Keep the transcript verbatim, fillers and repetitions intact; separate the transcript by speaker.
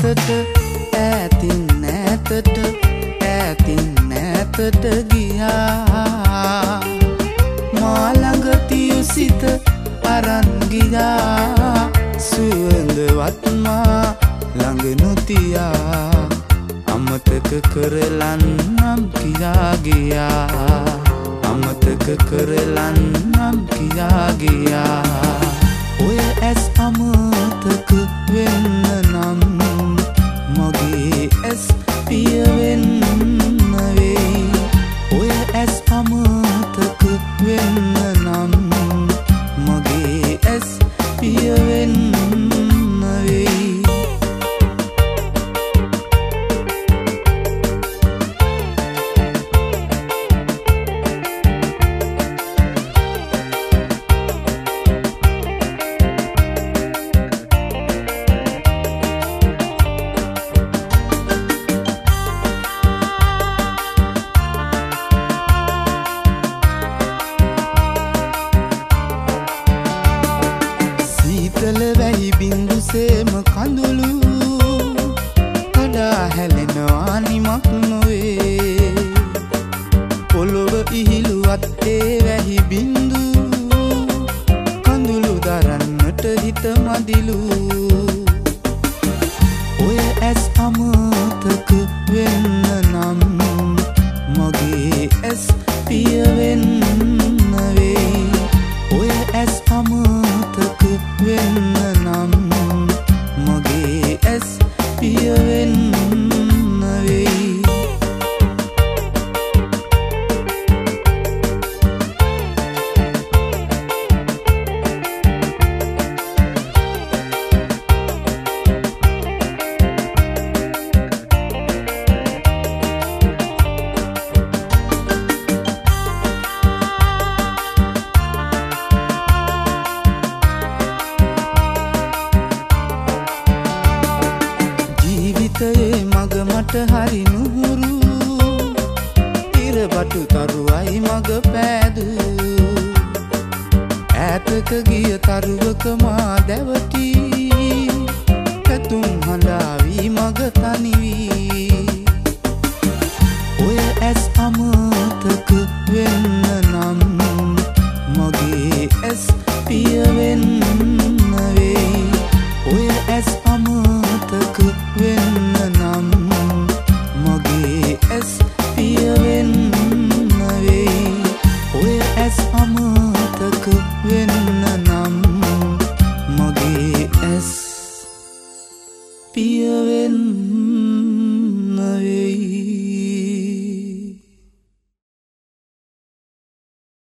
Speaker 1: ඈතට ඈතින් ඈතට ඈතින් ඈතට ගියා මා ළඟ තියු සිත අරන් ගියා සුවඳවත් මා ළඟ නොතියා අමතක කරලන්නම් කියා ගියා අමතක කරලන්නම් කියා ගියා ඔය ඇස් අමතක වෙන්න නම් මගේ ඇස් පිය වෙන්න වෙයි ඔය ඇස් අමතක වෙන්න නම් මගේ ඇස් පිය වෙන්න වෙයි වැහි බින්දුසේම කඳුළු කඩා හැලෙනවා නිමක් නොවේ පොළොව ඉහිලුවත් ඒ වැහි බින්දු කඳුළු දරන්නට හිත මදිලු ඔය ඇස් අමතක වෙන්න නම් මගේ ඇස් පිය වෙන්න වෙයි ඔය ඇස් අමතක වෙන්න නම් මගේ ඇස් පිය වෙන්න වෙයි මග මට හරි නුහුරු ඉරබටු තරුවයි මග පෑදු ඈතක ගිය තරුවක මා දැවටි පැතුම් හඬාවී මග තනිවී ඔය ඇස් අමතක වෙන්න නම් මගේ ඇස් පිය වෙන්න වෙයි ඔය ඇස් අමතක වෙන්න නම් මගේ ඇස් පිය වෙන්න වෙයි ඔය ඇස් අමතක වෙන්න නම් මගේ ඇස් පිය වෙන්න වෙයි